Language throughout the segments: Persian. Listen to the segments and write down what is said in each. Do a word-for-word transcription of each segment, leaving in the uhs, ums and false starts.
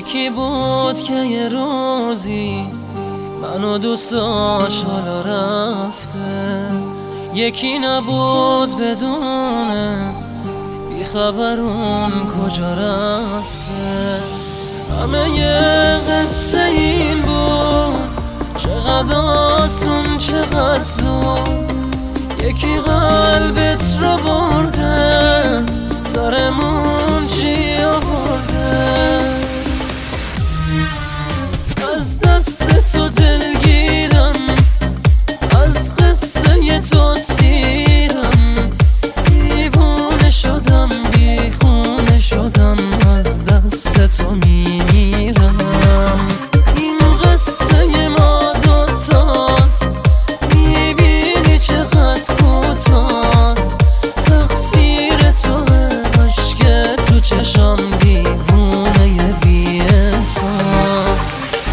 یکی بود که یه روزی منو دوست داشت حالا رفته، یکی نبود بدونه بیخبر اون کجا رفته. همه یه قصه این بود، چقدر آسون چقدر زود، یکی قلبت رو برده سرمون چی آورده. از دست تو دلگیرم، از قصه تو سیرم، دیوونه شدم بیخونه شدم، از دست تو میمیرم. این قصه ما دوتاست، میبینی چقدر کوتاست، تقصیر توه عشق تو چشم دیوونه بی احساس.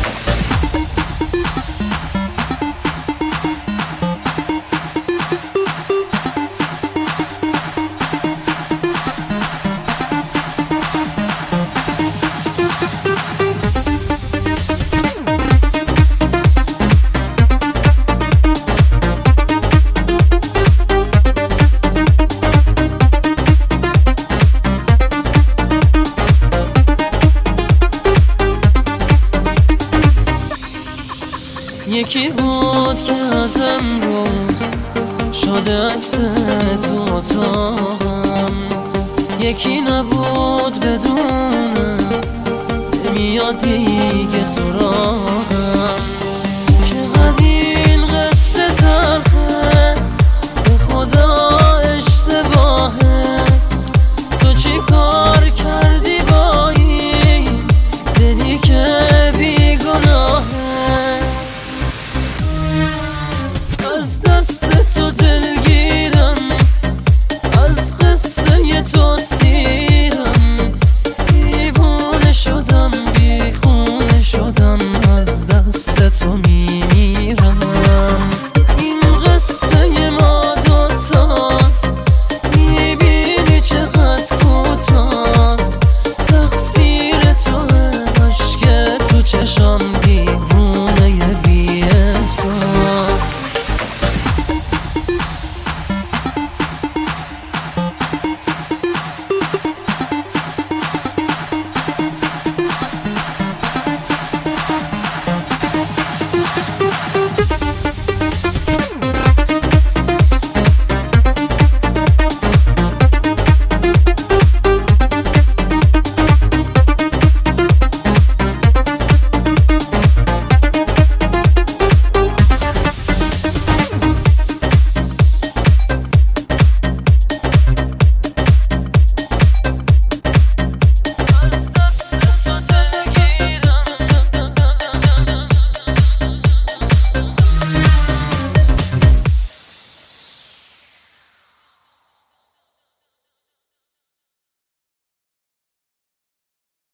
یکی بود که از امروز شده عکس تو اتاقم، یکی نبود بدونه نمیاد دیگه سراغ.